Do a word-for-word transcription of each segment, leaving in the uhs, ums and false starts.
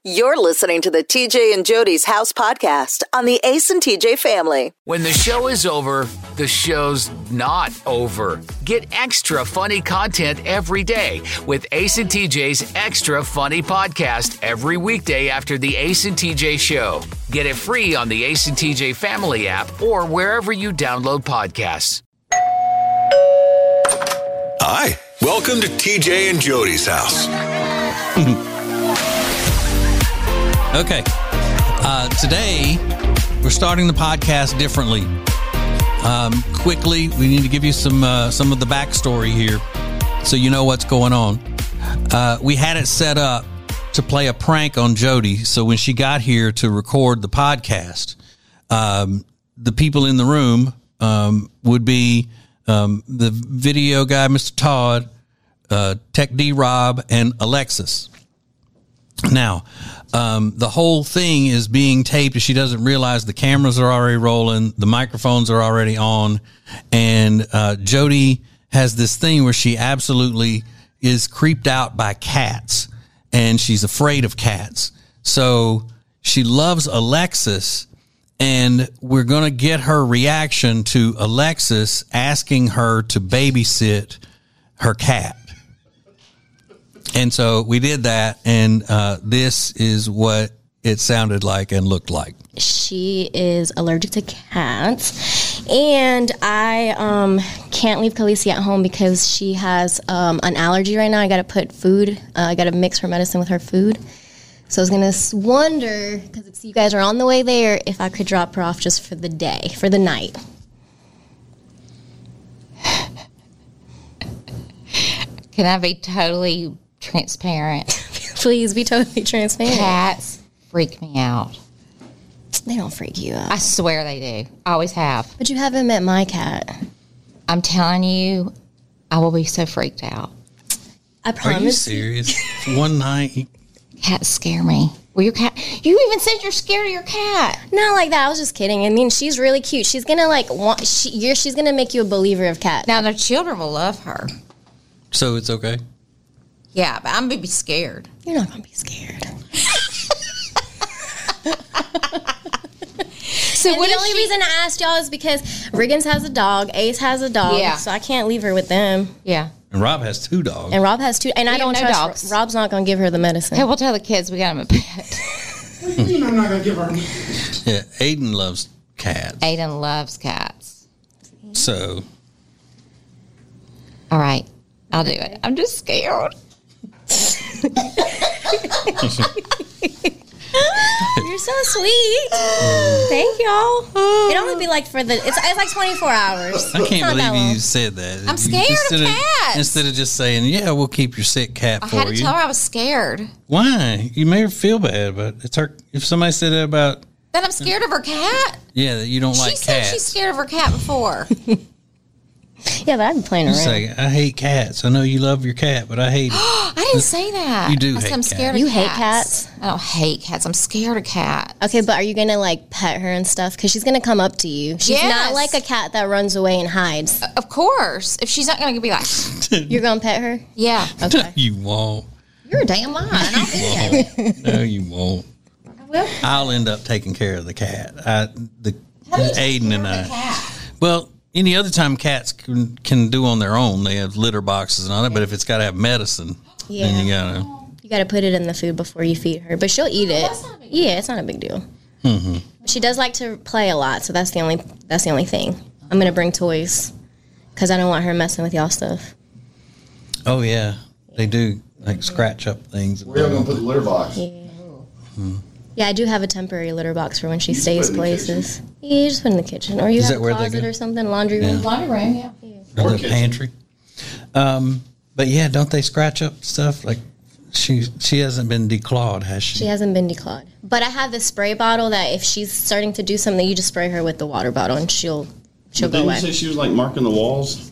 You're listening to the T J and Jody's House podcast on the Ace and T J family. When the show is over, the show's not over. Get extra funny content every day with Ace and T J's Extra Funny Podcast every weekday after the Ace and T J show. Get it free on the Ace and T J family app or wherever you download podcasts. Hi, welcome to T J and Jody's house. Okay, uh, today we're starting the podcast differently. Um, quickly, we need to give you some uh, some of the backstory here, so you know what's going on. Uh, we had it set up to play a prank on Jody, so when she got here to record the podcast, um, the people in the room um, would be um, the video guy, Mister Todd, uh, Tech D Rob, and Alexis. Now, um, the whole thing is being taped. She doesn't realize the cameras are already rolling. The microphones are already on. And uh, Jody has this thing where she absolutely is creeped out by cats. And she's afraid of cats. So she loves Alexis. And we're going to get her reaction to Alexis asking her to babysit her cat. And so we did that, and uh, this is what it sounded like and looked like. She is allergic to cats, and I um, can't leave Khaleesi at home because she has um, an allergy right now. I got to put food, uh, I got to mix her medicine with her food. So I was going to wonder, because you guys are on the way there, if I could drop her off just for the day, for the night. Can I be totally transparent? Please be totally transparent. Cats freak me out. They don't freak you out. I swear they do. I always have. But you haven't met my cat. I'm telling you, I will be so freaked out. I promise. Are you serious? One night? Cats scare me. Well, your cat, you even said you're scared of your cat. Not like that. I was just kidding. I mean, she's really cute. She's going to like, want, she, you're, she's going to make you a believer of cats. Now, the children will love her. So it's okay? Yeah, but I'm going to be scared. You're not going to be scared. So and what the only she... reason I asked y'all is because Riggins has a dog, Ace has a dog, yeah. So I can't leave her with them. Yeah. And Rob has two dogs. And Rob has two, and we I don't no trust dogs. Rob's not going to give her the medicine. Hey, we'll tell the kids we got him a pet. What do you mean I'm not going to give her? Yeah, Aiden loves cats. Aiden loves cats. So. All right, I'll do it. I'm just scared. You're so sweet. Thank y'all. It'd only be like for the, it's, it's like twenty-four hours. I can't believe you said that. I'm scared instead of of cats. Instead of just saying, yeah, we'll keep your sick cat I for had to you. tell her I was scared. Why? You made her feel bad, but it's her. If somebody said that about. That I'm scared of her cat? Yeah, that you don't she like cats. She said she's scared of her cat before. Yeah, but I've been playing around. Say, I hate cats. I know you love your cat, but I hate it. I didn't say that. You do I hate said I'm cats. scared You of hate cats. cats? I don't hate cats. I'm scared of cats. Okay, but are you going to, like, pet her and stuff? Because she's going to come up to you. She's Yes. not like a cat that runs away and hides. Of course. If she's not going to be like, You're going to pet her? yeah. Okay. You won't. You're a damn liar. I'll be it. No, you won't. Well, I'll end up taking care of the cat. I, the how do you Aiden and take care of I. the cat? Well, any other time cats can, can do on their own. They have litter boxes and all that. But if it's got to have medicine, Yeah. then you gotta. You got to put it in the food before you feed her. But she'll eat it. that's not a big deal. Yeah, it's not a big deal. Mm-hmm. She does like to play a lot, so that's the only that's the only thing. I'm going to bring toys because I don't want her messing with y'all stuff. Oh yeah, they do like scratch up things. Where are you going to put the litter box? Yeah. Hmm. Yeah, I do have a temporary litter box for when she stays put it in the places. Yeah, you just put it in the kitchen. Or you Is have that a where they closet go? or something, laundry room. Laundry room, yeah. Or Or the kitchen. pantry. Um, but yeah, don't they scratch up stuff? Like she she hasn't been declawed, has she? She hasn't been declawed. But I have this spray bottle that if she's starting to do something, you just spray her with the water bottle and she'll she'll go Didn't away. you say she was like marking the walls?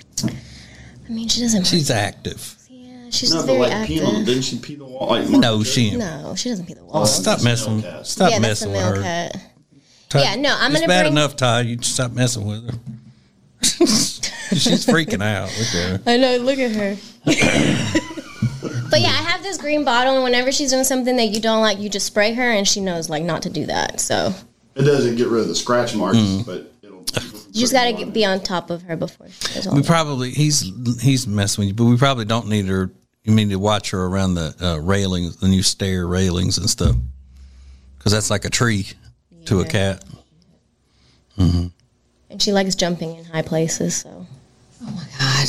I mean, she doesn't. She's active. Yeah, she's No, just but very like active. pee on, didn't she pee the wall? Like mark No, the she. No, she doesn't pee the Oh, walls. Stop that's a messing. male cat. Stop yeah, that's the messing with male her. cat. Ty- Yeah, no, I'm it's gonna bad bring- enough, Ty. You just stop messing with her. She's freaking out. Look at her. I know. Look at her. But yeah, I have this green bottle, and whenever she's doing something that you don't like, you just spray her, and she knows like not to do that. So It doesn't get rid of the scratch marks, Mm. but it'll. you just gotta get, be on top of her before she does all We that. probably he's he's messing with you, but we probably don't need her. You need to watch her around the uh, railings, the new stair railings and stuff, because that's like a tree yeah. to a cat. Mm-hmm. And she likes jumping in high places. So, oh my God,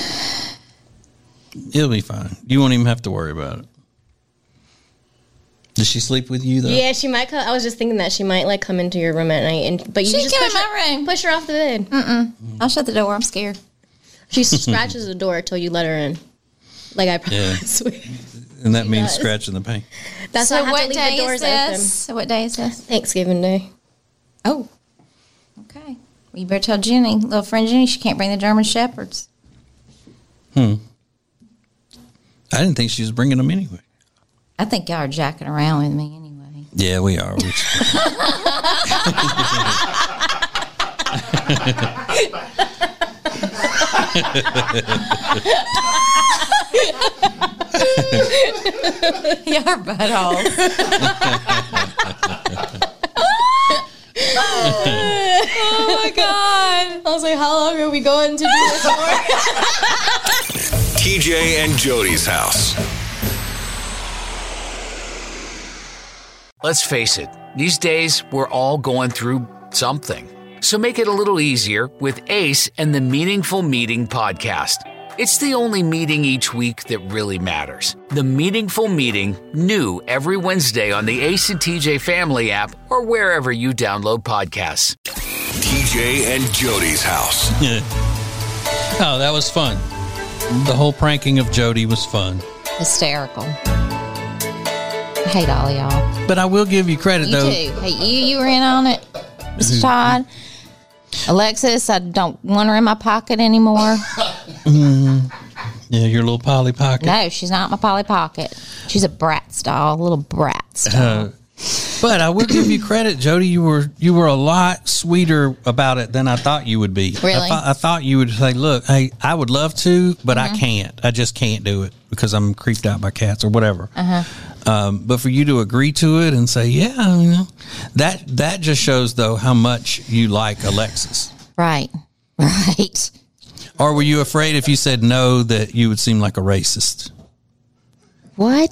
it'll be fine. You won't even have to worry about it. Does she sleep with you though? Yeah, she might come. I was just thinking that she might like come into your room at night, and but you she just came push in her, my room. push her off the bed. Mm-mm. I'll shut the door. I'm scared. She scratches the door until you let her in. Like I Yeah. swear. And that She means does. scratching the paint. That's so why I have what to leave day the doors is this? open. So what day is this? Thanksgiving Day. Oh, okay. Well, you better tell Jenny, little friend Jenny, she can't bring the German Shepherds. Hmm. I didn't think she was bringing them anyway. I think y'all are jacking around with me anyway. Yeah, we are. We Y'all are buttholes. Oh my God. I was like, how long are we going to do this for? T J and Jody's house. Let's face it, these days we're all going through something. So make it a little easier with Ace and the Meaningful Meeting podcast. It's the only meeting each week that really matters. The Meaningful Meeting, new every Wednesday on the Ace and T J Family app or wherever you download podcasts. T J and Jody's house. Oh, that was fun. The whole pranking of Jody was fun. Hysterical. I hate all of y'all. But I will give you credit, You though. too. Hey, you, you were in on it, Mister Todd. Alexis, I don't want her in my pocket anymore. Mm-hmm. Yeah, your little Polly Pocket. No, she's not my Polly Pocket. She's a Bratz doll, a little Bratz doll. Uh, but I will give you credit, Jody. You were you were a lot sweeter about it than I thought you would be. Really? I, thought, I thought you would say, "Look, hey, I would love to, but Mm-hmm. I can't. I just can't do it because I'm creeped out by cats or whatever." Uh-huh. Um, but for you to agree to it and say, "Yeah," you know, that that just shows though how much you like Alexis. Right, right. Or were you afraid if you said no that you would seem like a racist? What?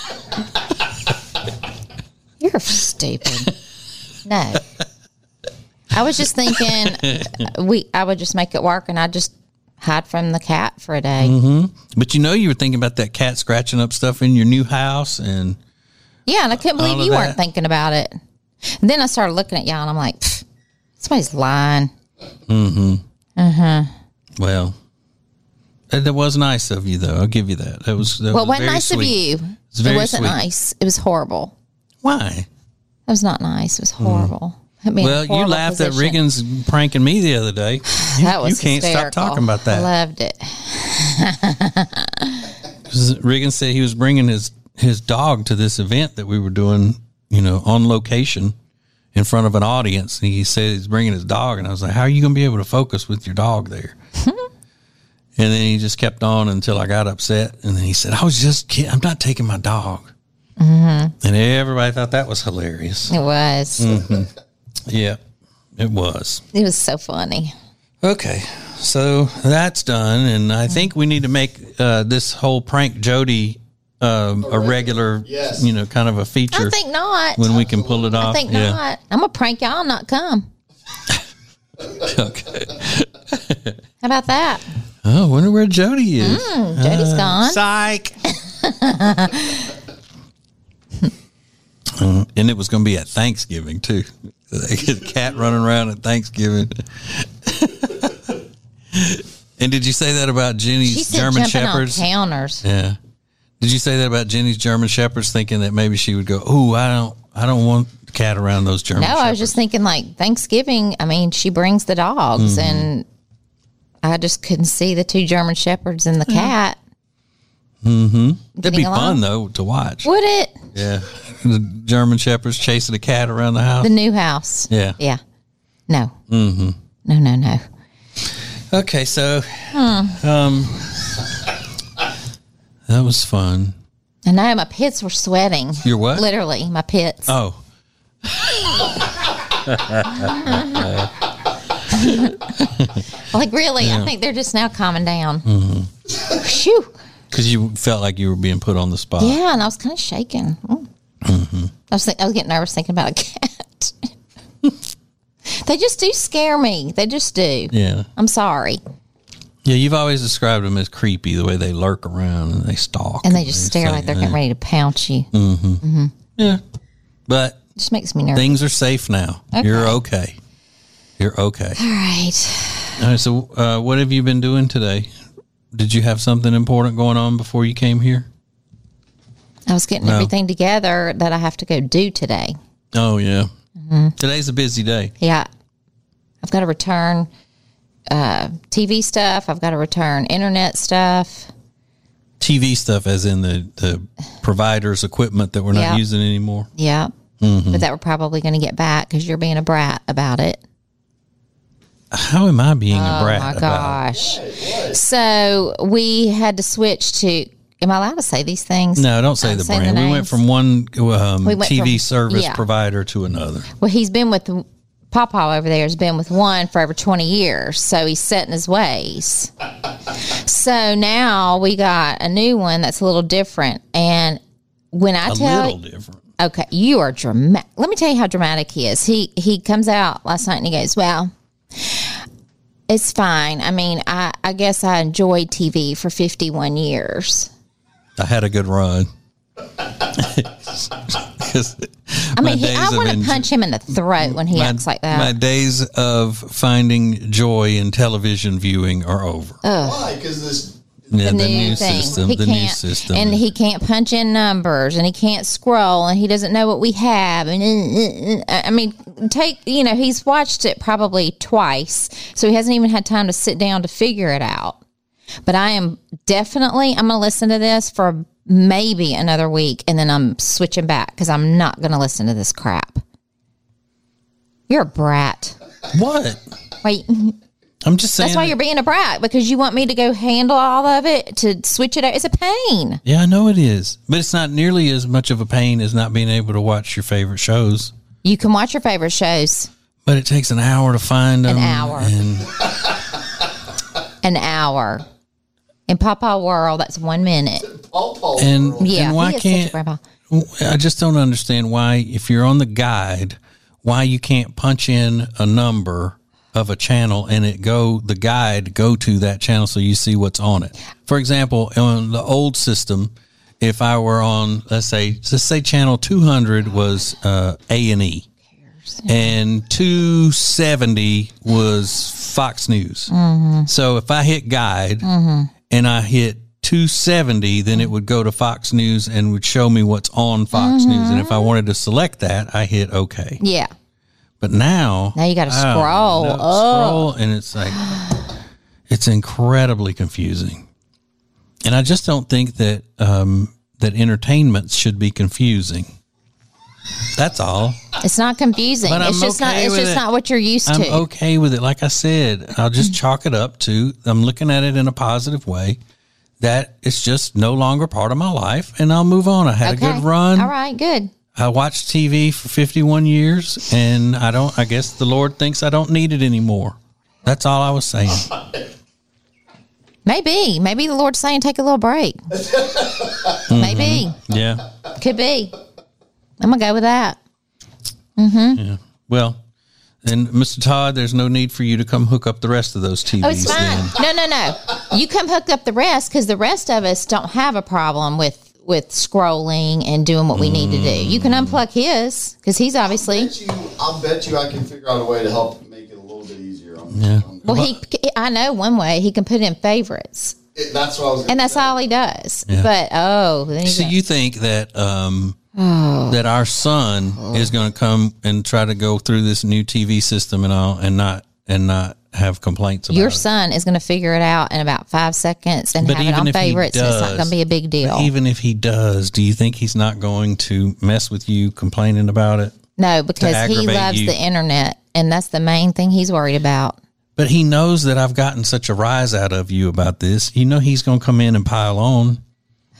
You're stupid. No. I was just thinking we. I would just make it work, and I'd just hide from the cat for a day. Mm-hmm. But you know, you were thinking about that cat scratching up stuff in your new house, and Yeah, and I couldn't All believe of you that. weren't thinking about it. And then I started looking at y'all, and I'm like, "Pfft, somebody's lying." mm-hmm. Uh huh. Well, that that was nice of you, though. I'll give you that. That was that Well, it was wasn't very nice sweet. of you. It's very It wasn't sweet. nice. It was horrible. Why? It was not nice. It was horrible. Put me in a Well, you horrible laughed at position. Riggins pranking me the other day. You, That was you can't hysterical. stop talking about I that. loved it. 'Cause Riggins said he was bringing his his dog to this event that we were doing, you know, on location in front of an audience. And he said he's bringing his dog, and I was like, "How are you going to be able to focus with your dog there?" And then he just kept on until I got upset. And then he said, "I was just kidding. I'm not taking my dog." Mm-hmm. And everybody thought that was hilarious. It was. Mm-hmm. Yeah, it was. It was so funny. Okay, so that's done. And I think we need to make uh, this whole prank Jody um, a regular, Yes. you know, kind of a feature I think not. when we can pull it off. I think yeah. not. I'm gonna prank y'all and not come. Okay. How about that? Oh, I wonder where Jody is. Mm, Jody's Uh, gone. Psych. Uh, and it was going to be at Thanksgiving too. They get a cat running around at Thanksgiving. And did you say that about Jenny's She said German jumping Shepherds? on counters. Yeah. Did you say that about Jenny's German Shepherds, thinking that maybe she would go, "Oh, I don't, I don't want the cat around those German No, Shepherds"? I was just thinking like Thanksgiving. I mean, she brings the dogs, Mm-hmm. and I just couldn't see the two German Shepherds and the cat. Mm-hmm. That'd be Getting along? fun though to watch. Would it? Yeah, the German Shepherds chasing a cat around the house. The new house. Yeah. Yeah. No. Mm-hmm. No. No. No. Okay, so Hmm. um, That was fun. I know my pits were sweating. Your what? Literally, my pits. Oh. Like, really, Yeah. I think they're just now calming down. Mm-hmm. Phew. Because you felt like you were being put on the spot. Yeah, and I was kind of shaking. Mm. Mm-hmm. I was think, I was getting nervous thinking about a cat. They just do scare me. They just do. Yeah. I'm sorry. Yeah, you've always described them as creepy, the way they lurk around and they stalk. And they just stare like they're getting ready to pounce you. Mm-hmm. Mm-hmm. Yeah. But just makes me nervous. Things are safe now. Okay. You're okay. You're okay. All right. All right. So, uh, what have you been doing today? Did you have something important going on before you came here? I was getting No. everything together that I have to go do today. Oh, yeah. Mm-hmm. Today's a busy day. Yeah. I've got to return uh, T V stuff. I've got to return internet stuff. T V stuff, as in the, the provider's equipment that we're not Yeah. using anymore. Yeah. Mm-hmm. But that we're probably going to get back because you're being a brat about it. How am I being oh a brat my about gosh. So we had to switch to, am I allowed to say these things? No, don't say I'm the saying brand. the we went names. from one um, We went T V from- service yeah. provider to another. Well, he's been with, Pawpaw over there has been with one for over twenty years. So he's set in his ways. So now we got a new one that's a little different. And when I A tell little different. Okay, you are dramatic. Let me tell you how dramatic he is. He he comes out last night and he goes, well, it's fine. I mean, I, I guess I enjoyed T V for fifty-one years. I had a good run. I mean, he, I want to punch him in the throat when he my, acts like that. My days of finding joy in television viewing are over. Why? Because this. Yeah, the, the, new, new thing. system. He The can't, new system. and he can't punch in numbers, and he can't scroll, and he doesn't know what we have. And uh, uh, uh, I mean, take you know, he's watched it probably twice, so he hasn't even had time to sit down to figure it out. But I am definitely I'm going to listen to this for maybe another week, and then I'm switching back because I'm not going to listen to this crap. You're a brat. What? Wait. I'm just saying. That's why you're being a brat, because you want me to go handle all of it, to switch it out. It's a pain. Yeah, I know it is. But it's not nearly as much of a pain as not being able to watch your favorite shows. You can watch your favorite shows. But it takes an hour to find them. An hour. And An hour. In Pawpaw World, that's one minute. And, Yeah, and why he is can't such a grandpa. I just don't understand why, if you're on the guide, why you can't punch in a number of a channel and it go the guide go to that channel so you see what's on it. For example, on the old system, if I were on, let's say, let's say channel two hundred was uh, A and E, and two seventy was Fox News. Mm-hmm. So if I hit guide Mm-hmm. and I hit two seventy, then it would go to Fox News and would show me what's on Fox Mm-hmm. News. And if I wanted to select that, I hit OK. Yeah. But now, Now you got to I don't scroll. know, Oh. scroll, and it's like it's incredibly confusing. And I just don't think that um, that entertainment should be confusing. That's all. It's not confusing. But It's I'm just not okay it's with just it. not what you're used I'm to. okay with it. Like I said, I'll just chalk it up to I'm looking at it in a positive way. That it's just no longer part of my life, and I'll move on. I had Okay. a good run. All right, good. I watched T V for fifty-one years, and I don't. I guess the Lord thinks I don't need it anymore. That's all I was saying. Maybe. Maybe the Lord's saying take a little break. Maybe. Yeah. Could be. I'm going to go with that. Mm-hmm. Yeah. Well, and Mister Todd, there's no need for you to come hook up the rest of those T Vs. Oh, it's fine. then. No, no, no. You come hook up the rest, because the rest of us don't have a problem with with scrolling and doing what we need to do. You can unplug his, because he's obviously. I'll bet, you, I'll bet you I can figure out a way to help make it a little bit easier. On, Yeah. on Well, he. I know one way he can put in favorites, it, that's what I was. Gonna and that's say. all he does. Yeah. But oh, then he's So you think that um, that our son is going to come and try to go through this new T V system and all, and not and not have complaints about your it? son is going to figure it out in about five seconds and But have it even on if he favorites. And it's not does- going to be a big deal. But even if he does, do you think he's not going to mess with you complaining about it? No, because he aggravate loves you. the internet, and that's the main thing he's worried about. But he knows that I've gotten such a rise out of you about this. You know he's going to come in and pile on.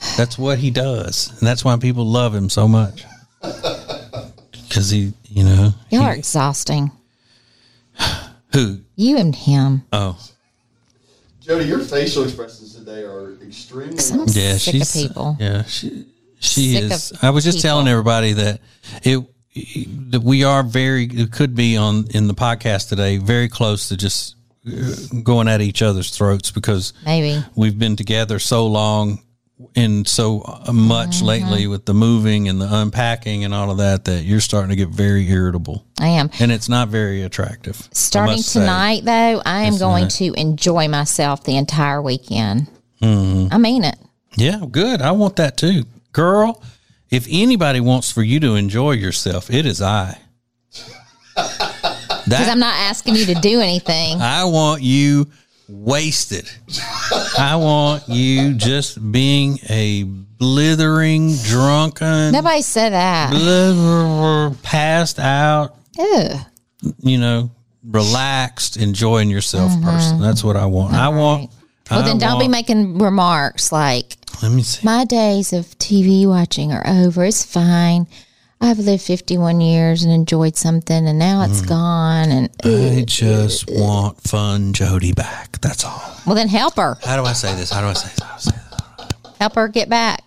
That's what he does. And that's why people love him so much. Because he, you know. Y'all he, are exhausting. Who? You and him. Oh. Jody, your facial expressions today are extremely. I'm Yeah, sick she's. of people. Yeah, she, she Sick is. of I was just people. telling everybody that it, that we are very, it could be on in the podcast today, very close to just going at each other's throats because Maybe. we've been together so long and so much Mm-hmm. lately with the moving and the unpacking and all of that that you're starting to get very irritable. I am. And it's not very attractive. I Starting must say. tonight, though, I am It's going not. to enjoy myself the entire weekend. Mm-hmm. I mean it. Yeah, good. I want that too. Girl, if anybody wants for you to enjoy yourself, it is I. Because That I'm not asking you to do anything. I want you wasted. I want you just being a blithering, drunken, Nobody said that. blither, passed out, Ew. you know, relaxed, enjoying yourself person. That's what I want. I want. Well, I then don't be want- making remarks like, Let me see. my days of T V watching are over. It's fine. I've lived fifty-one years and enjoyed something, and now it's gone. And I just want fun Jody back. That's all. well, then help her. How do I say this? How do I say this? How do I say this? Help her get back.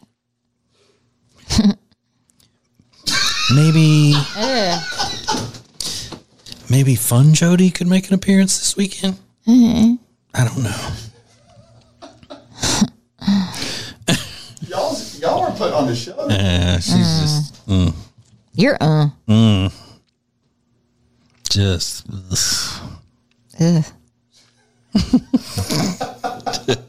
Maybe, Ugh. maybe Fun Jody could make an appearance this weekend. Mm-hmm. I don't know. Y'all, y'all are put on the show. Uh, she's just, mm, You're uh. mm, just. ugh. Ugh.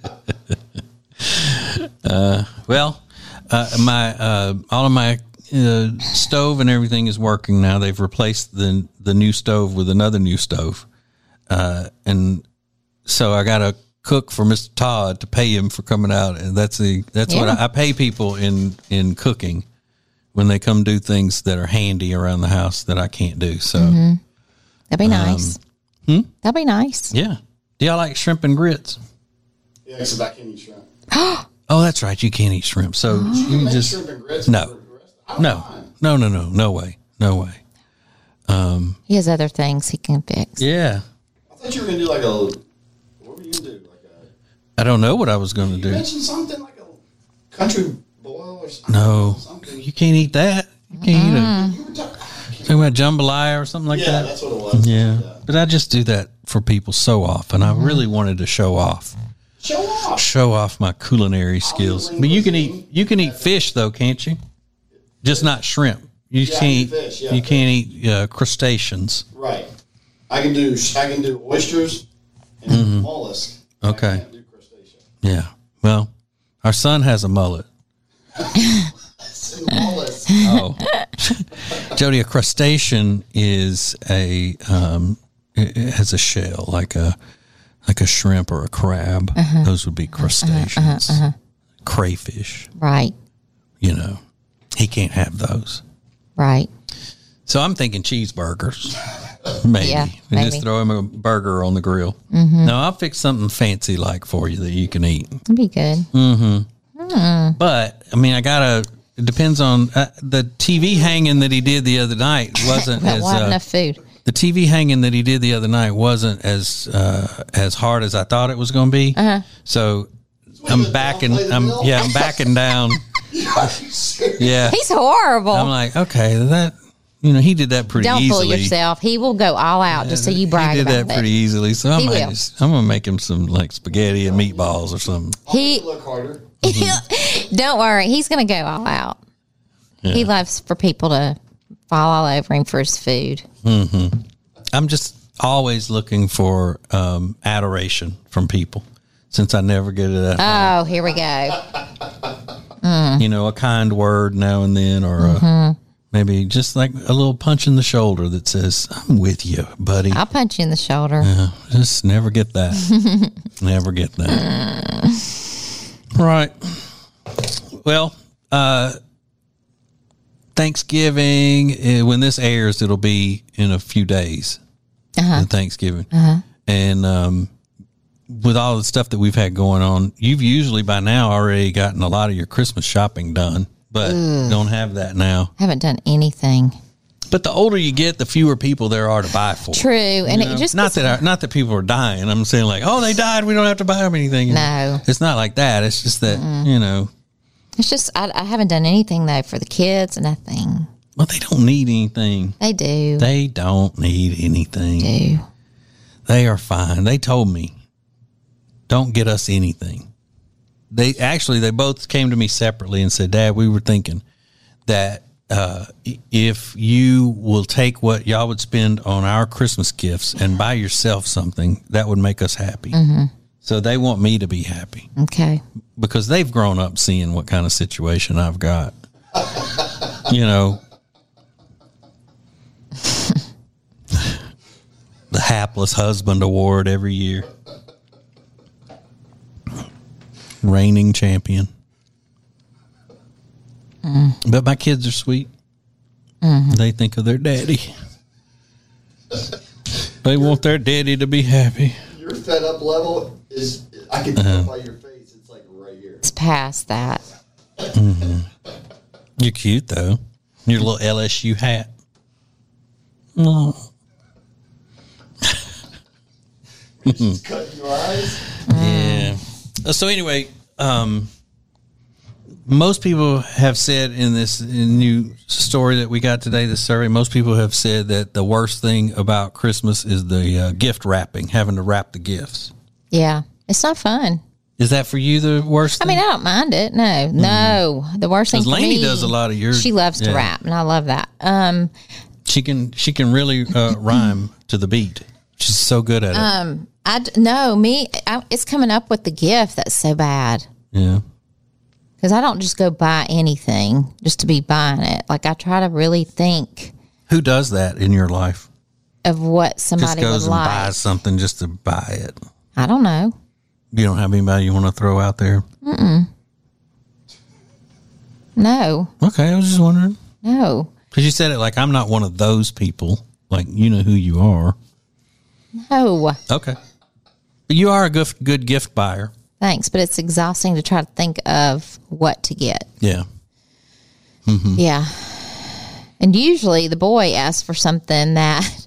uh, well, uh, my uh, all of my uh, stove and everything is working now. They've replaced the the new stove with another new stove, uh, and so I got to cook for Mister Todd to pay him for coming out, and that's the that's what Yeah. I, I pay people in in cooking when they come do things that are handy around the house that I can't do. So That'd be nice. hmm? That'd be nice. yeah, do y'all like shrimp and grits? Yeah, except I can't eat shrimp. Oh, that's right, you can't eat shrimp, so You you can make just shrimp and grits. no. for the rest- I don't no mind. no no no no way no way. Um, He has other things he can fix. yeah, I thought you were gonna do like a. What were you gonna do? Like a. I don't know what I was going to You do. mentioned something like a country boil or something. No, Something. you can't eat that. You can't eat it. You were talking. Talking about jambalaya or something like Yeah, that. that's what it was. Yeah. But I just do that for people so often. I really wanted to show off, Show off. show off my culinary skills. But you can eat, you can eat fish though, can't you? Just not shrimp. You Yeah, I can't eat eat, fish, yeah, you fish. can't eat uh, crustaceans. Right. I can do. I can do oysters and mollusk. Mm-hmm. Okay. I can't do crustacean. Yeah. Well, our son has a mullet. Mollusk. Oh, Jody, a crustacean is a um, it it has a shell like a like a shrimp or a crab. Those would be crustaceans. Crayfish, Right. you know, he can't have those. Right. So I'm thinking cheeseburgers, maybe. Yeah, And maybe. just throw him a burger on the grill. No, I'll fix something fancy like for you that you can eat. That'd be good. But I mean, I gotta. It depends on uh, the T V hanging that he did the other night wasn't Well, as we'll have uh, enough food. the T V hanging that he did the other night wasn't as uh, as hard as I thought it was going to be. Uh-huh. So I'm the backing. downplay the I'm bill? yeah, I'm backing down. Are you serious? Yeah, He's horrible. I'm like, okay, that you know he did that pretty Don't easily. fool yourself. He will go all out just so you brag he did about that pretty it. easily. So I He might will. just, I'm gonna make him some like spaghetti and meatballs or something. He Look harder. don't worry. He's going to go all out. He loves for people to fall all over him for his food. I'm just always looking for um, adoration from people, since I never get it at home. Oh, here we go. You know, a kind word now and then, or a, maybe just like a little punch in the shoulder that says, "I'm with you, buddy." I'll punch you in the shoulder. Just never get that. Never get that. Right. Well, uh, Thanksgiving, uh, when this airs, it'll be in a few days. Uh-huh. Thanksgiving. And um, with all the stuff that we've had going on, you've usually by now already gotten a lot of your Christmas shopping done, but Ugh. don't have that now. Haven't done anything. But the older you get, the fewer people there are to buy for. True, and know? it just not that I, not that people are dying. I'm saying like, oh, they died. We don't have to buy them anything. No, it's not like that. It's just that Mm-mm. you know. It's just I, I haven't done anything though for the kids. Nothing. Well, they don't need anything. They do. They don't need anything. They do. They are fine. They told me, don't get us anything. They actually they both came to me separately and said, Dad, we were thinking that. Uh, if you will take what y'all would spend on our Christmas gifts and buy yourself something, that would make us happy. Mm-hmm. So they want me to be happy. Okay. Because they've grown up seeing what kind of situation I've got. You know, the hapless husband award every year. Reigning champion. Mm. But my kids are sweet. Mm-hmm. They think of their daddy. They want their daddy to be happy. Your fed up level is, I can tell uh-huh. by your face, it's like right here. It's past that. Mm-hmm. You're cute, though. Your little L S U hat. Oh. Just cut your eyes. Yeah. Mm. So anyway, um... most people have said in this new story that we got today, this survey, most people have said that the worst thing about Christmas is the uh, gift wrapping, having to wrap the gifts. Yeah. It's not fun. Is that for you the worst thing? I mean, I don't mind it. No, mm. no. The worst thing for Lainey me. does a lot of yours. She loves to yeah. rap, and I love that. Um, she can she can really uh, rhyme to the beat. She's so good at it. Um, I, no, me, I, it's coming up with the gift that's so bad. Yeah. Because I don't just go buy anything just to be buying it. Like, I try to really think. Who does that in your life? Of what somebody just goes would and like. buys something just to buy it. I don't know. You don't have anybody you want to throw out there? Mm-mm. No. Okay, I was just wondering. No. Because you said it like I'm not one of those people. Like, you know who you are. No. Okay. But you are a good, good gift buyer. Thanks, but it's exhausting to try to think of what to get. Yeah. Mm-hmm. Yeah. And usually the boy asks for something that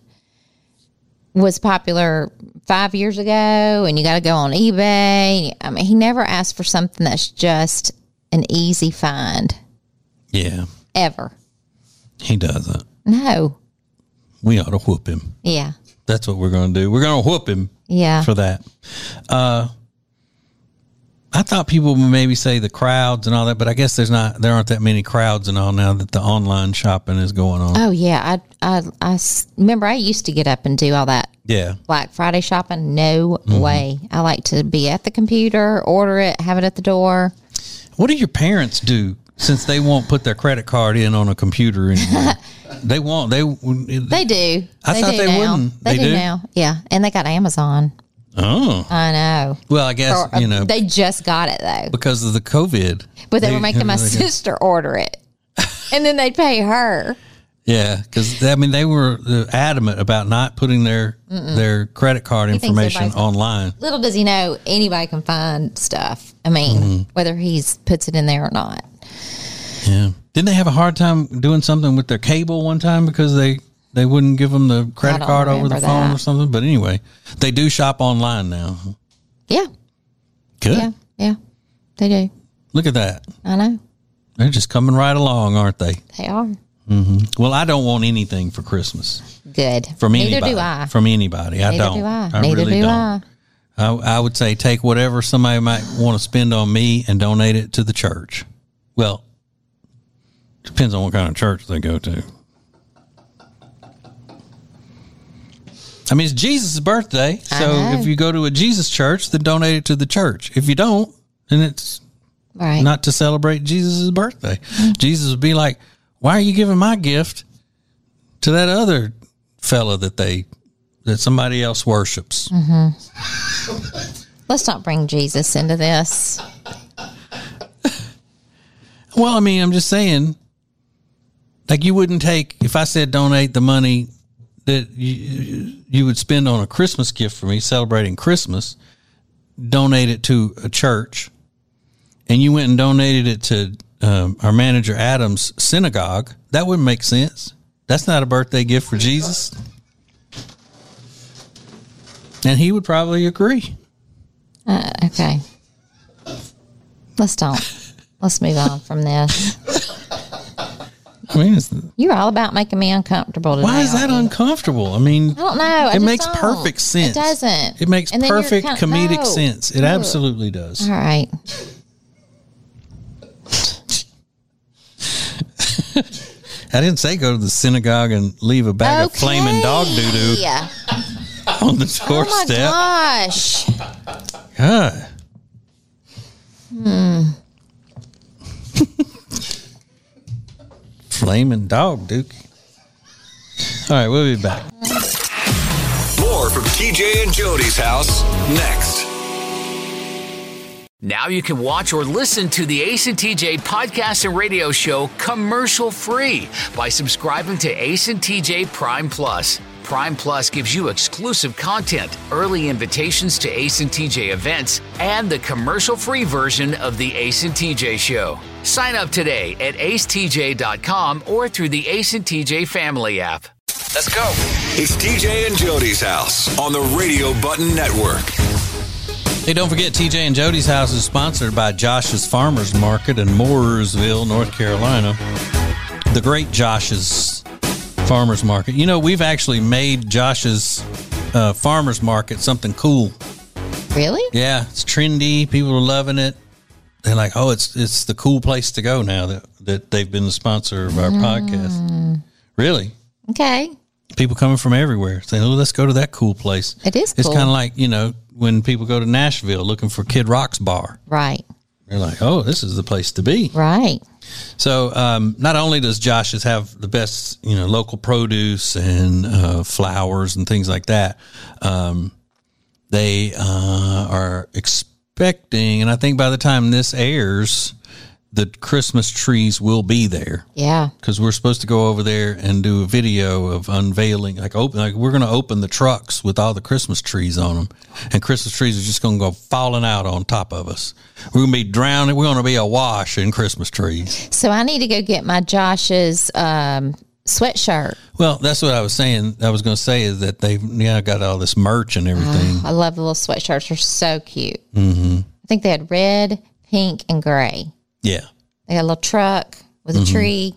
was popular five years ago, and you got to go on eBay. I mean, he never asked for something that's just an easy find. Yeah. Ever. He doesn't. No. We ought to whoop him. Yeah. That's what we're going to do. We're going to whoop him. Yeah. For that. Uh, I thought people would maybe say the crowds and all that, but I guess there's not, there aren't that many crowds and all now that the online shopping is going on. Oh yeah. I, I, I remember I used to get up and do all that. Yeah. Black Friday shopping. No mm-hmm. way. I like to be at the computer, order it, have it at the door. What do your parents do since they won't put their credit card in on a computer anymore? They won't. They, they do. I they thought do they now. wouldn't. They, they do, do now. Yeah. And they got Amazon. Oh, I know. Well, I guess, or, you know. They just got it, though. Because of the COVID. But they, they were making my sister order it. And then they'd pay her. Yeah, because, I mean, they were adamant about not putting their Mm-mm. their credit card he information online. Little does he know, anybody can find stuff. I mean, mm-hmm. whether he puts it in there or not. Yeah. Didn't they have a hard time doing something with their cable one time because they... They wouldn't give them the credit card over the phone that. or something. But anyway, they do shop online now. Yeah. Good. Yeah, yeah, they do. Look at that. I know. They're just coming right along, aren't they? They are. Mm-hmm. Well, I don't want anything for Christmas. Good. From Neither anybody. do I. From anybody. I Neither don't. do I. I Neither really do don't. I. I, I would say take whatever somebody might want to spend on me and donate it to the church. Well, depends on what kind of church they go to. I mean, it's Jesus' birthday, so if you go to a Jesus church, then donate it to the church. If you don't, then it's right. not to celebrate Jesus' birthday. Mm-hmm. Jesus would be like, why are you giving my gift to that other fella that they that somebody else worships? Mm-hmm. Let's not bring Jesus into this. Well, I mean, I'm just saying, like, you wouldn't take, if I said donate the money that you, you would spend on a Christmas gift for me celebrating Christmas, donate it to a church, and you went and donated it to um, our manager Adam's synagogue, that wouldn't make sense. That's not a birthday gift for Jesus. And he would probably agree. Uh, okay. Let's don't. Let's move on from this. I mean, it's, You're all about making me uncomfortable today. why is that aren't you? uncomfortable? I mean, I don't know. I it just makes don't. perfect sense. It doesn't. It makes And then you're perfect kind- comedic no. sense. It absolutely does. All right. I didn't say go to the synagogue and leave a bag of flaming dog doo-doo Yeah. on the Oh my doorstep. gosh. God. Hmm. Flaming dog, Dookie. All right, we'll be back. More from T J and Jody's house next. Now you can watch or listen to the Ace and T J podcast and radio show commercial free by subscribing to Ace and T J Prime Plus. Prime Plus gives you exclusive content, early invitations to Ace and T J events, and the commercial-free version of the Ace and T J show. Sign up today at ace t j dot com or through the Ace and T J family app. Let's go. It's T J and Jody's house on the Radio Button Network. Hey, don't forget, T J and Jody's house is sponsored by Josh's Farmers Market in Mooresville, North Carolina. The great Josh's Farmers Market. You know, we've actually made Josh's uh, Farmers Market something cool. Really? Yeah, it's trendy. People are loving it. They're like, oh, it's it's the cool place to go now that, that they've been the sponsor of our mm. podcast. Really? Okay. People coming from everywhere saying, oh, let's go to that cool place. It is cool. It's kind of like, you know, when people go to Nashville looking for Kid Rock's bar. Right. They're like, oh, this is the place to be. Right. So um, not only does Josh's have the best, you know, local produce and uh, flowers and things like that, um, they uh, are expecting, and I think by the time this airs, the Christmas trees will be there. Yeah. Because we're supposed to go over there and do a video of unveiling, like open, like we're going to open the trucks with all the Christmas trees on them, and Christmas trees are just going to go falling out on top of us. We're going to be drowning. We're going to be awash in Christmas trees. So I need to go get my Josh's um, sweatshirt. Well, that's what I was saying. I was going to say is that they've yeah got all this merch and everything. Oh, I love the little sweatshirts. They're so cute. Mm-hmm. I think they had red, pink, and gray. Yeah. They got a little truck with a Mm-hmm. tree.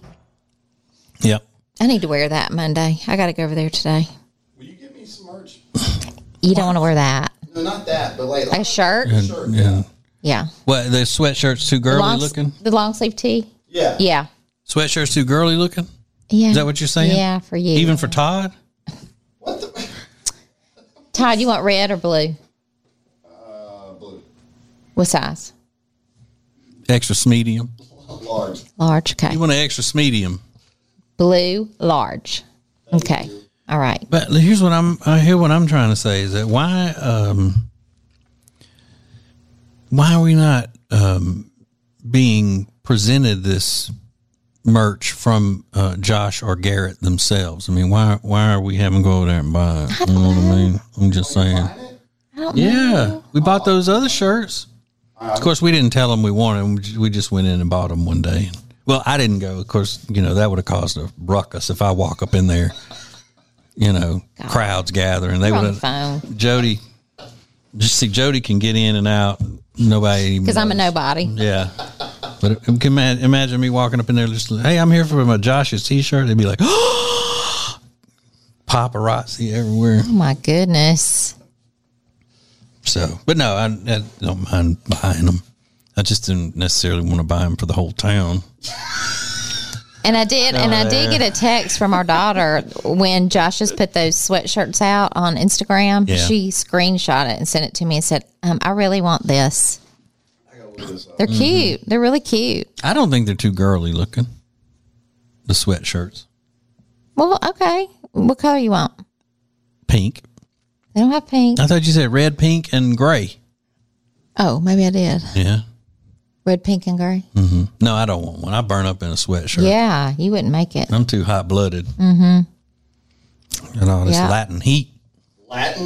Yep. I need to wear that Monday. I got to go over there today. Will you give me some merch? You don't want to wear that. No, not that, but like, Like a shirt? And, shirt, yeah. Yeah. What, the sweatshirt's too girly the long, looking? The long sleeve tee? yeah. Yeah. Sweatshirt's too girly looking? Yeah. Is that what you're saying? Yeah, for you. Even for Todd? What the? Todd, you want red or blue? Uh, blue. What size? Extra medium. Large. Large. Okay. You want an extra medium. Blue, large. Okay. All right. But here's what I'm, I hear what I'm trying to say is that why, um, why are we not, um, being presented this merch from, uh, Josh or Garrett themselves? I mean, why, why are we having to go over there and buy it? You know what I mean? I'm just saying. I don't Yeah. know. We bought those other shirts. Of course, we didn't tell them we wanted them. We just- We just went in and bought them one day. Well, I didn't go. Of course, you know, that would have caused a ruckus if I walk up in there, you know, God. crowds gathering. They You're on would the phone. have, Jody, just see, Jody can get in and out. Nobody. Because I'm a knows. nobody. Yeah. But it, can ima- imagine me walking up in there just, hey, I'm here for my Josh's t-shirt. They'd be like, oh, paparazzi everywhere. Oh, my goodness. So, but no, I, I don't mind buying them. I just didn't necessarily want to buy them for the whole town. And I did, and I did get a text from our daughter when Josh has put those sweatshirts out on Instagram. Yeah. She screenshot it and sent it to me and said, um, I really want this. They're cute. They're really cute. I don't think they're too girly looking. The sweatshirts. Well, okay. What color you want? Pink. They don't have pink. I thought you said red, pink, and gray. Oh, maybe I did. Yeah. Red, pink, and gray. Mm-hmm. No, I don't want one. I burn up in a sweatshirt. Yeah, you wouldn't make it. I'm too hot blooded. Mm-hmm. And all this Yeah. Latin heat. Latin.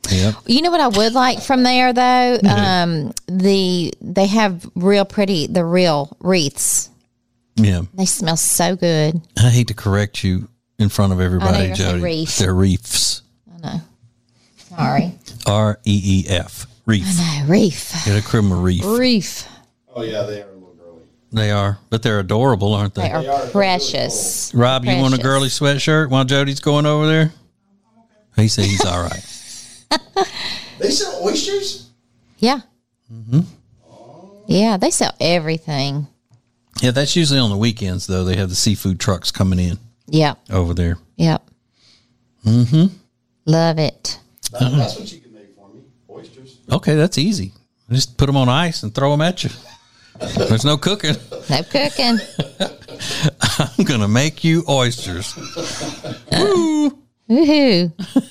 Yep. You know what I would like from there though? Yeah. Um, the they have real pretty the real wreaths. Yeah. They smell so good. I hate to correct you in front of everybody, you're saying Jody. reef. They're reefs. I know. Sorry. R E E F. Reef. I know. Reef. Get a criminal reef. Reef. Oh yeah, they are a little girly. They are, but they're adorable, aren't they? They are, They are precious. Rob, you want a Precious. girly sweatshirt while Jody's going over there? He said he's all right. They sell oysters? Yeah. Mm-hmm. Yeah, they sell everything. Yeah, that's usually on the weekends, though. They have the seafood trucks coming in Yep. over there. Yep. Mm-hmm. Love it. That, that's what you can make for me. Oysters. Okay, that's easy. Just put them on ice and throw them at you. There's no cooking. No cooking. I'm going to make you oysters. Woo! Woohoo.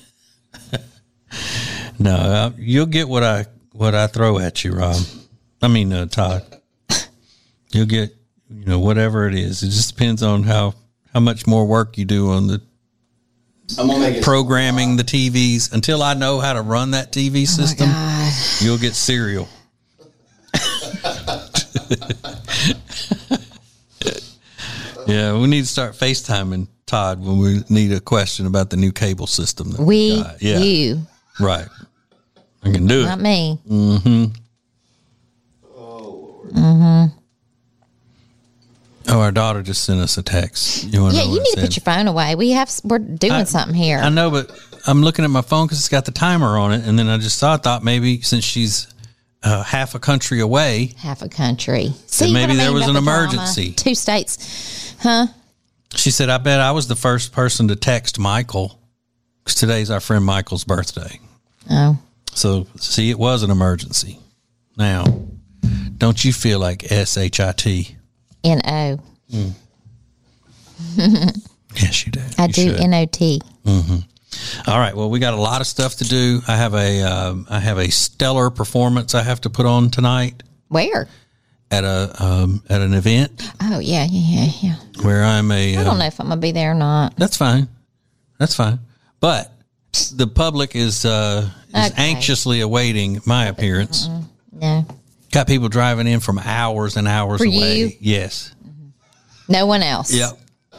No, uh, you'll get what I what I throw at you, Rob. I mean, uh, Todd. You'll get, you know, whatever it is. It just depends on how, how much more work you do on the I'm gonna make it programming the T Vs. Until I know how to run that T V system, God. you'll get cereal. Yeah, we need to start FaceTiming Todd when we need a question about the new cable system. That We, got. Yeah, you, right. I can do not it. me. Oh, our daughter just sent us a text. You want Yeah, know you what need it to put said? your phone away. We have, we're doing I- something here. I know, but I'm looking at my phone because it's got the timer on it, and then I just saw, thought maybe since she's uh, half a country away, Half a country. See maybe what I there mean was about an the drama? emergency. Two states. Huh? she said, "I bet I was the first person to text Michael because today's our friend Michael's birthday." Oh. So, see, it was an emergency. Now, don't you feel like S H I T? N O. Yes, you do. I You do should. N O T. All right. Well, we got a lot of stuff to do. I have a um, I have a stellar performance I have to put on tonight Where? at a um, at an event Oh, yeah, yeah, yeah, yeah. where I'm a. I uh, don't know if I'm going to be there or not. That's fine. That's fine. But the public is uh, is Okay. anxiously awaiting my appearance. No. Got people driving in from hours and hours For away. you? Yes. No one else. Yep.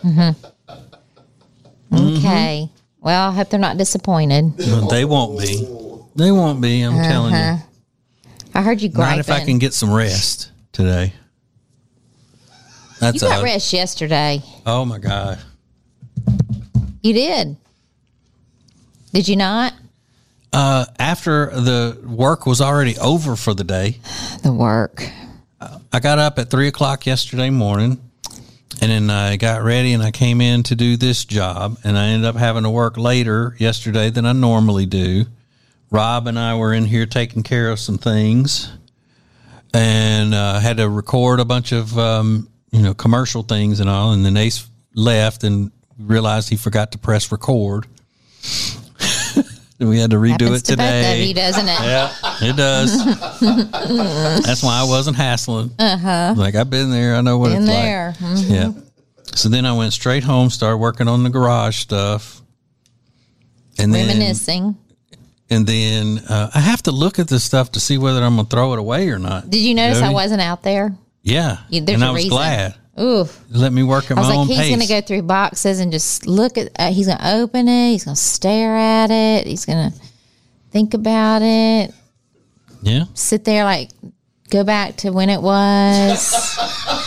Okay. Well, I hope they're not disappointed. Well, they won't be. They won't be. I'm telling you. I heard you Not griping. if I can get some rest today. That's You got a- rest yesterday. Oh my God. You did. Did you not? Uh, after the work was already over for the day, The work. I got up at three o'clock yesterday morning, and then I got ready and I came in to do this job, and I ended up having to work later yesterday than I normally do. Rob and I were in here taking care of some things, and uh, had to record a bunch of um, you know commercial things and all. And then Ace left and realized he forgot to press record. And we had to redo Happens it to both of today. you, doesn't it? Yeah, it does. That's why I wasn't hassling. Uh-huh. Like, I've been there. I know what In it's there. like. Yeah. So then I went straight home, started working on the garage stuff. And then, Reminiscing. and then uh, I have to look at this stuff to see whether I'm going to throw it away or not. Did you notice I Jody? wasn't out there? Yeah. You- there's and a I was reason. glad. Ooh. Let me work at I my was like, own he's pace. going to go through boxes and just look at, uh, he's going to open it. He's going to stare at it. He's going to think about it. Yeah. Sit there, like, go back to when it was.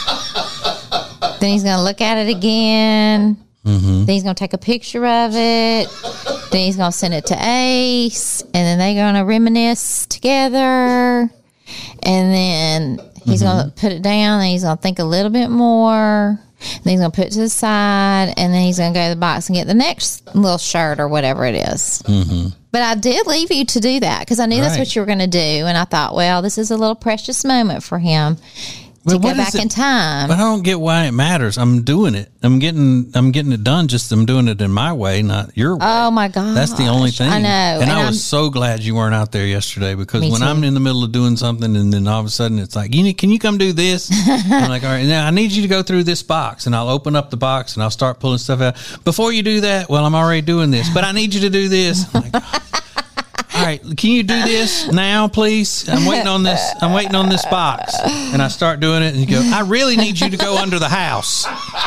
Then he's going to look at it again. Mm-hmm. Then he's going to take a picture of it. Then he's going to send it to Ace. And then they're going to reminisce together. And then he's Mm-hmm. going to put it down. And he's going to think a little bit more. Then he's going to put it to the side. And then he's going to go to the box and get the next little shirt or whatever it is. Mm-hmm. But I did leave you to do that because I knew that's Right. what you were going to do. And I thought, well, this is a little precious moment for him to Well, go what back is it- in time. But I don't get why it matters. I'm doing it. I'm getting I'm getting it done. Just I'm doing it in my way, not your way. Oh my God. That's the only thing. I know. And, And I I'm- was so glad you weren't out there yesterday because Me when too. I'm in the middle of doing something and then all of a sudden it's like, you need, can you come do this? I'm like, all right, now I need you to go through this box, and I'll open up the box and I'll start pulling stuff out. Before you do that, well, I'm already doing this, but I need you to do this. I'm like, all right, can you do this now, please? I'm waiting on this. I'm waiting on this box. And I start doing it, and you go, I really need you to go under the house.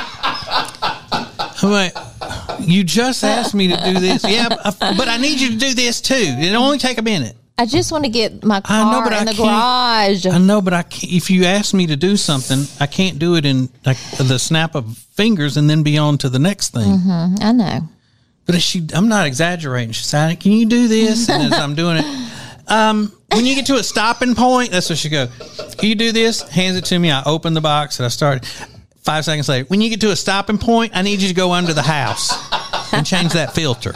I'm like, you just asked me to do this. Yeah, but I need you to do this too. It'll only take a minute. I just want to get my car I know, but in I the can't- garage. I know, but I can't, if you ask me to do something, I can't do it in like the snap of fingers and then be on to the next thing. Mm-hmm, I know. But if she, I'm not exaggerating. She said, "Can you do this?" And as I'm doing it, um, when you get to a stopping point, that's what she goes. Can you do this? Hands it to me. I open the box and I start. Five seconds later, when you get to a stopping point, I need you to go under the house and change that filter.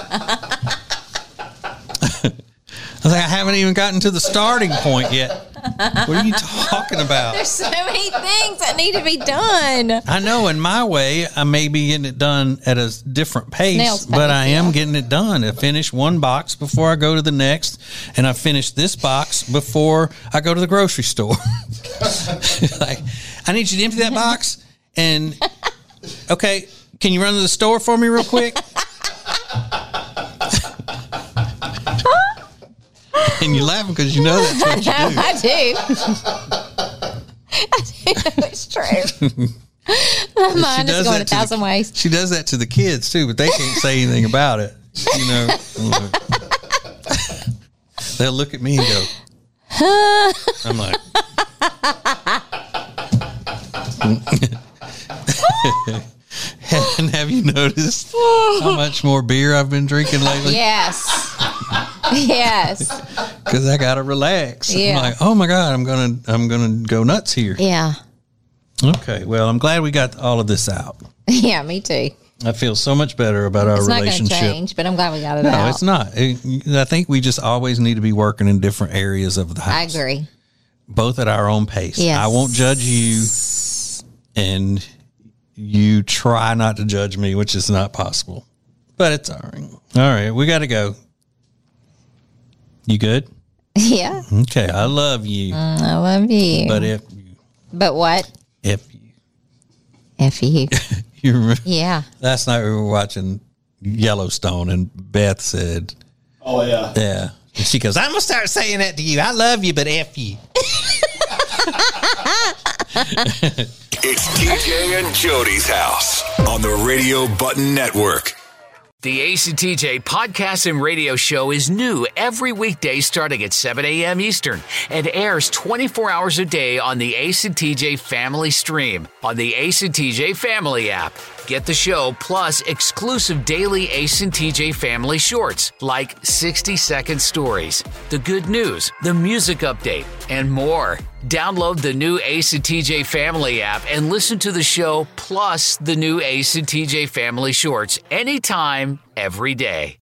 I was like, I haven't even gotten to the starting point yet. What are you talking about? There's so many things that need to be done. I know in my way, I may be getting it done at a different pace, Snail's but pace, I am yeah. getting it done. I finish one box before I go to the next, and I finish this box before I go to the grocery store. Like, I need you to empty that box, and okay, can you run to the store for me real quick? And you're laughing because you know that's what you do. I do. I do know it's true. My mind is going a thousand the, ways. She does that to the kids too, but they can't say anything about it. You know, they'll look at me and go, I'm like, and have you noticed how much more beer I've been drinking lately? Yes. Yes. Because I gotta relax. Yeah. I'm like, oh my God, I'm gonna I'm gonna go nuts here. Yeah. Okay, well, I'm glad we got all of this out. Yeah, me too. I feel so much better about our It's not going to relationship. change, but I'm glad we got it No, out. it's not. It- I think we just always need to be working in different areas of the house. I agree. Both at our own pace. Yes. I won't judge you, and you try not to judge me, which is not possible. But it's all right. All right, we got to go. You good? Yeah. Okay, I love you. Mm, I love you. But if you, But what? if you, F you. you remember, Yeah. last night we were watching Yellowstone, and Beth said, Oh, yeah. yeah. And she goes, I'm going to start saying that to you. I love you, but F you. It's T J and Jody's house on the Radio Button Network. The Ace and T J podcast and radio show is new every weekday starting at seven a.m. Eastern and airs twenty-four hours a day on the Ace and T J Family Stream on the Ace and T J Family app. Get the show plus exclusive daily Ace and T J Family shorts like sixty-second stories, the good news, the music update, and more. Download the new Ace and T J Family app and listen to the show plus the new Ace and T J Family shorts anytime, every day.